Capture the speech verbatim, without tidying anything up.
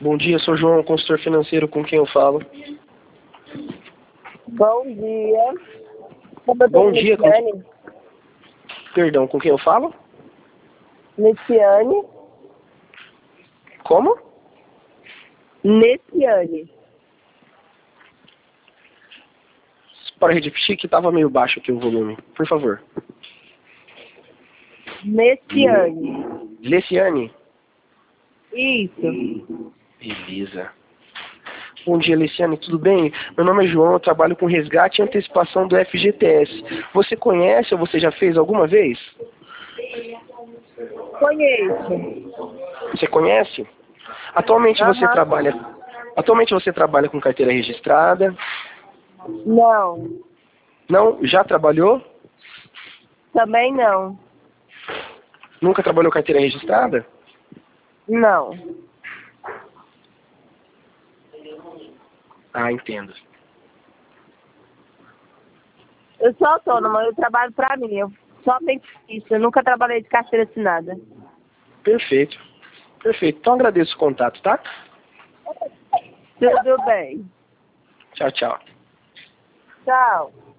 Bom dia, sou João, consultor financeiro, com quem eu falo? Bom dia. Bom dia, com... Nessiane. Perdão, com quem eu falo? Nessiane. Como? Nessiane. Para repetir que estava meio baixo aqui o volume, por favor. Nessiane. Leciane? Isso. Beleza. Bom dia, Leciane, tudo bem? Meu nome é João, eu trabalho com resgate e antecipação do F G T S. Você conhece ou você já fez alguma vez? Conheço. Você conhece? Atualmente você Aham. trabalha... Atualmente você trabalha com carteira registrada? Não. Não? Já trabalhou? Também não. Nunca trabalhou carteira registrada? Não. Ah, entendo. Eu sou autônoma, eu trabalho pra mim. Eu só tenho isso. Eu nunca trabalhei de carteira assinada. Perfeito. Perfeito. Então agradeço o contato, tá? Tudo bem. Tchau, tchau. Tchau.